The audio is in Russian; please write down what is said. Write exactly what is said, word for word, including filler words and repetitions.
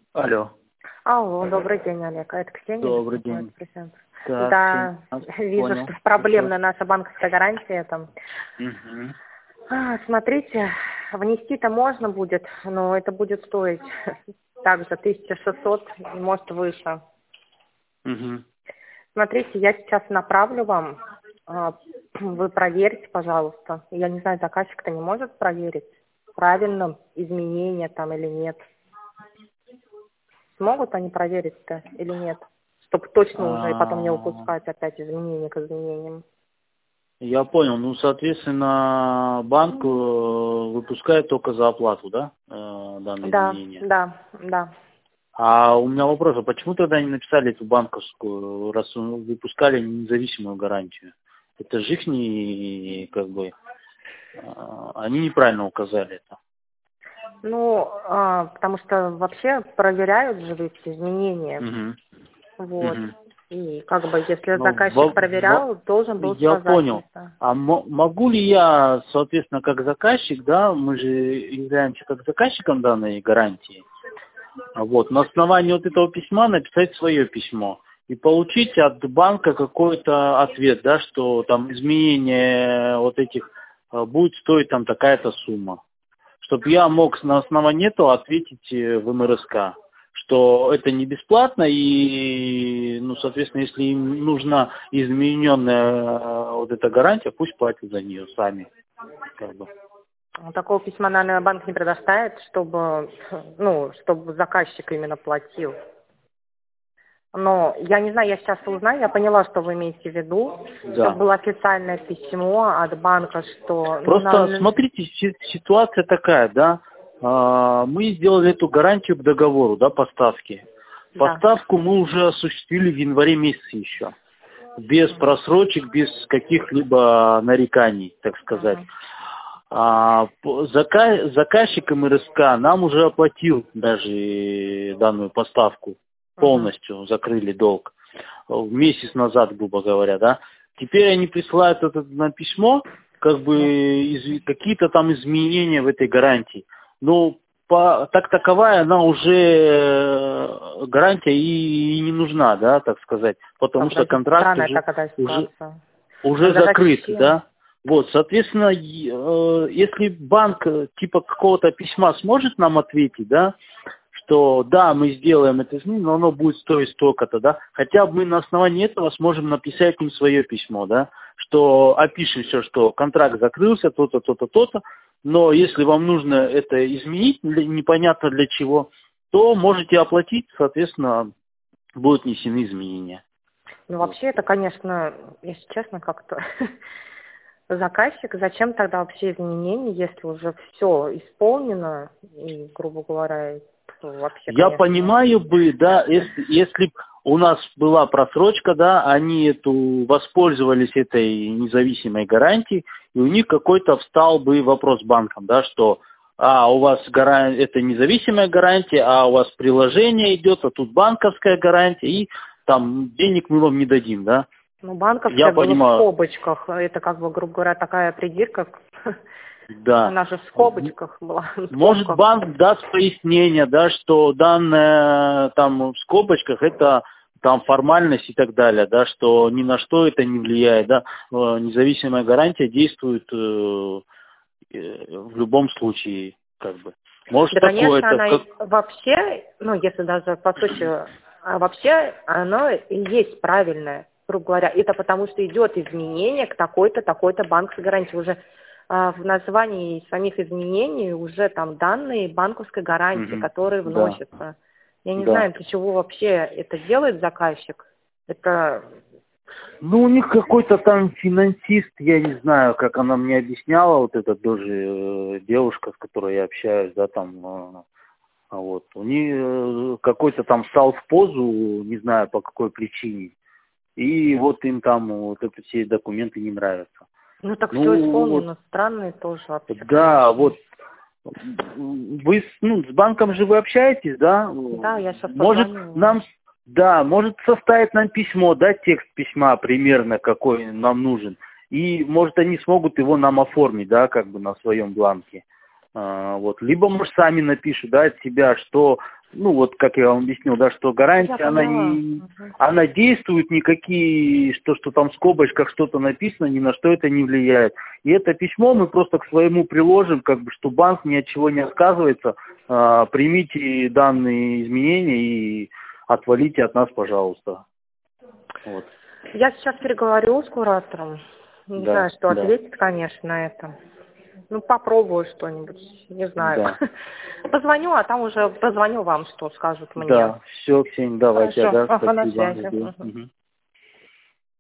Алло. Алло, добрый день, Олег. А это Ксения? Добрый день. Да, Да, да, Ксения. вижу, Понял. что проблемная наша банковская гарантия там. Угу. А, смотрите, внести-то можно будет, но это будет стоить также тысяча шестьсот, может выше. Угу. Смотрите, я сейчас направлю вам, а, вы проверьте, пожалуйста. Я не знаю, заказчик-то не может проверить, правильно изменения там или нет. Смогут они проверить-то или нет? Чтобы точно уже и потом не А, упускать опять изменения к изменениям. Я понял. Ну, соответственно, банк э, выпускает только за оплату, да, э, данные Да, изменения. да, да. А у меня вопрос, а почему тогда не написали эту банковскую, раз выпускали независимую гарантию? Это же их, как бы, э, они неправильно указали это. Ну, а, потому что вообще проверяют же эти изменения. Угу. Вот. Угу. И как бы, если Ну, заказчик во- во- проверял, должен был я сказать понял. это. А мо- могу ли я, соответственно, как заказчик, да, мы же являемся как заказчиком данной гарантии, а вот, на основании вот этого письма написать свое письмо и получить от банка какой-то ответ, да, что там изменение вот этих э, будет стоить там такая-то сумма, чтобы я мог на основании этого ответить э, в эм эр эс ка, что это не бесплатно и, ну, соответственно, если им нужна измененная э, вот эта гарантия, пусть платят за нее сами, как бы. Ну, такого письма, наверное, банк не предоставит, чтобы, ну, чтобы заказчик именно платил. Но я не знаю, я сейчас узнаю, я поняла, что вы имеете в виду, чтобы Да. было официальное письмо от банка, что... Ну, Просто на... смотрите, си- ситуация такая, да, а, мы сделали эту гарантию к договору, да, поставки. Да. Поставку мы уже осуществили в январе месяце еще. Без просрочек, без каких-либо нареканий, так сказать. Угу. А, по- зака- заказчик эм эр эс ка нам уже оплатил даже данную поставку, Угу. полностью закрыли долг э, месяц назад, грубо говоря, да. Теперь они присылают это на письмо, как бы из- какие-то там изменения в этой гарантии. Но по, так таковая она уже э, гарантия и, и не нужна, да, так сказать, потому что Подождите, контракт странная уже такая уже ситуация. уже Тогда закрыт, зачем? да. Вот, соответственно, е- э, если банк э, типа какого-то письма сможет нам ответить, да, что да, мы сделаем это изменение, но оно будет стоить столько-то, да, хотя бы мы на основании этого сможем написать им свое письмо, да, что опишем все, что контракт закрылся, то-то, то-то, то-то, но если вам нужно это изменить, для- непонятно для чего, то можете оплатить, соответственно, будут внесены изменения. Ну, Вот. вообще, это, конечно, если честно, как-то заказчик, зачем тогда вообще изменения, если уже все исполнено, и, грубо говоря, то вообще, Я конечно. понимаю бы, да, если, если б у нас была просрочка, да, они эту воспользовались этой независимой гарантией, и у них какой-то встал бы вопрос с банком, да, что а, у вас гаран... это независимая гарантия, а у вас приложение идет, а тут банковская гарантия, и там денег мы вам не дадим, да. Ну, Я банковская была в понимаю, скобочках, это, как бы, грубо говоря, такая придирка, да. она же в скобочках была, в Может, скобках. банк даст пояснение, да, что данное там в скобочках это там формальность и так далее, да, что ни на что это не влияет, да, Э, независимая гарантия действует э, э, в любом случае, как бы. Может Да, такое, конечно, это она и как, вообще, ну, если даже по сути, а вообще оно и есть правильное, грубо говоря. Это потому что идет изменение к такой-то, такой-то банковской гарантии. Уже а, в названии самих изменений уже там данные банковской гарантии, Мгм. которые Да, вносятся. Я не да. знаю, для чего вообще это делает заказчик. Это, Ну, у них какой-то там финансист, я не знаю, как она мне объясняла, вот эта тоже э, девушка, с которой я общаюсь, да, там, э, а вот. У них э, какой-то там встал в позу, не знаю по какой причине. И вот им там вот это все документы не нравятся. ну, так все Ну вот, исполнено, странные тоже вообще, да, конечно. вот вы с, ну, с банком же вы общаетесь, да? Да, я сейчас Может позвонила. нам, да, может составить нам письмо, да, текст письма примерно какой нам нужен. И может они смогут его нам оформить, да, как бы на своем бланке. А, вот. Либо, может, сами напишут, да, от себя, что ну вот как я вам объяснил, да, что гарантия, Я она, поняла. не, Мгм. она действует, никакие, что, что там в скобочках что-то написано, ни на что это не влияет. И это письмо мы просто к своему приложим, как бы, что банк ни от чего не отказывается, а, примите данные изменения и отвалите от нас, пожалуйста. Вот. Я сейчас переговорю с куратором. Не Да, знаю, что да, ответит, конечно, на это. Ну, попробую что-нибудь, не знаю. да, Позвоню, а там уже позвоню вам, что скажут мне. да. Все, Ксения, давайте, Хорошо, ага, ага, на спасибо. связи. Жду. Мгм. Мгм.